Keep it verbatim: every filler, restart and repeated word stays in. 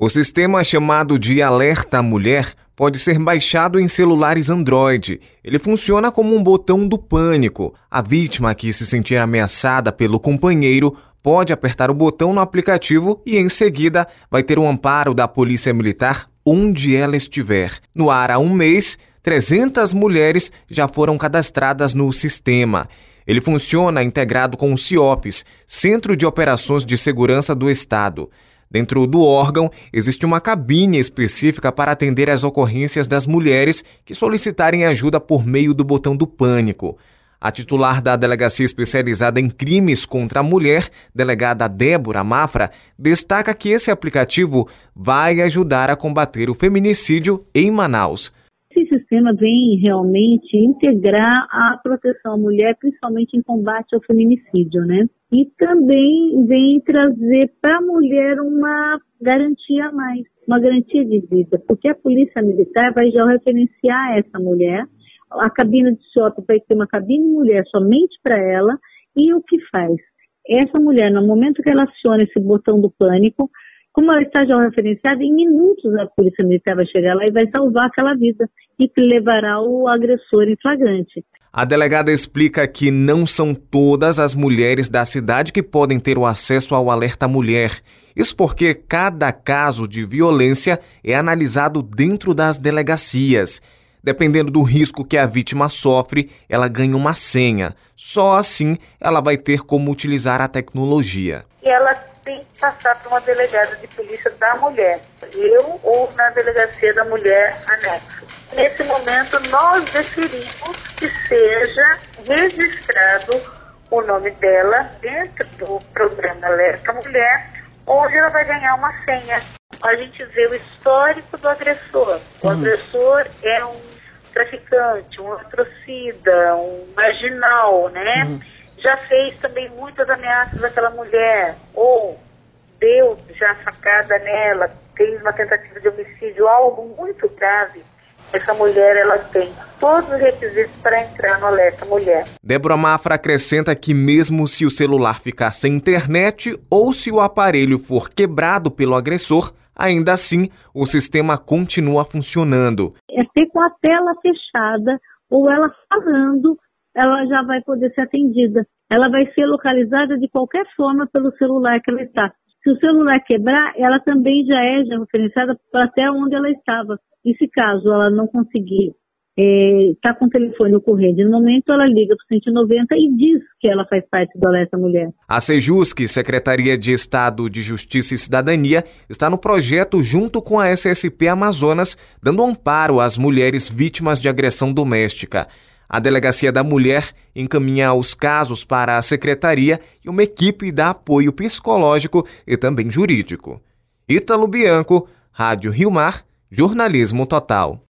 O sistema chamado de Alerta Mulher pode ser baixado em celulares Android. Ele funciona como um botão do pânico. A vítima que se sentir ameaçada pelo companheiro pode apertar o botão no aplicativo e, em seguida, vai ter o amparo da Polícia Militar onde ela estiver. No ar há um mês, trezentas mulheres já foram cadastradas no sistema. Ele funciona integrado com o CIOPS, Centro de Operações de Segurança do Estado. Dentro do órgão, existe uma cabine específica para atender às ocorrências das mulheres que solicitarem ajuda por meio do botão do pânico. A titular da Delegacia Especializada em Crimes contra a Mulher, delegada Débora Mafra, destaca que esse aplicativo vai ajudar a combater o feminicídio em Manaus. Esse sistema vem realmente integrar a proteção à mulher, principalmente em combate ao feminicídio, né? E também vem trazer para a mulher uma garantia a mais, uma garantia de vida, porque a Polícia Militar vai já referenciar essa mulher. A cabine de CIOP vai ter uma cabine mulher somente para ela, e o que faz? Essa mulher, no momento que ela aciona esse botão do pânico, como ela está já referenciada, em minutos a Polícia Militar vai chegar lá e vai salvar aquela vida e levará o agressor em flagrante. A delegada explica que não são todas as mulheres da cidade que podem ter o acesso ao Alerta Mulher. Isso porque cada caso de violência é analisado dentro das delegacias. Dependendo do risco que a vítima sofre, ela ganha uma senha. Só assim ela vai ter como utilizar a tecnologia. E ela tem que passar por uma delegada de polícia da mulher, eu ou na delegacia da mulher anexo. Nesse momento, nós deferimos que seja registrado o nome dela dentro do programa Alerta Mulher, onde ela vai ganhar uma senha. A gente vê o histórico do agressor. O uhum. agressor é um traficante, um atrocida, um marginal, né? Uhum. Já fez também muitas ameaças àquela mulher, ou deu já facada nela, fez uma tentativa de homicídio, algo muito grave. Essa mulher, ela tem todos os requisitos para entrar no Alerta Mulher. Débora Mafra acrescenta que mesmo se o celular ficar sem internet ou se o aparelho for quebrado pelo agressor, ainda assim o sistema continua funcionando. É ter com a tela fechada ou ela falando, ela já vai poder ser atendida. Ela vai ser localizada de qualquer forma pelo celular que ela está. Se o celular quebrar, ela também já é já referenciada até onde ela estava. E se caso ela não conseguir estar é, tá com o telefone ocorrendo, no momento ela liga para o cento e noventa e diz que ela faz parte do Alerta Mulher. A Sejusc, Secretaria de Estado de Justiça e Cidadania, está no projeto junto com a S S P Amazonas, dando amparo às mulheres vítimas de agressão doméstica. A Delegacia da Mulher encaminha os casos para a Secretaria e uma equipe dá apoio psicológico e também jurídico. Ítalo Bianco, Rádio Rio Mar, Jornalismo Total.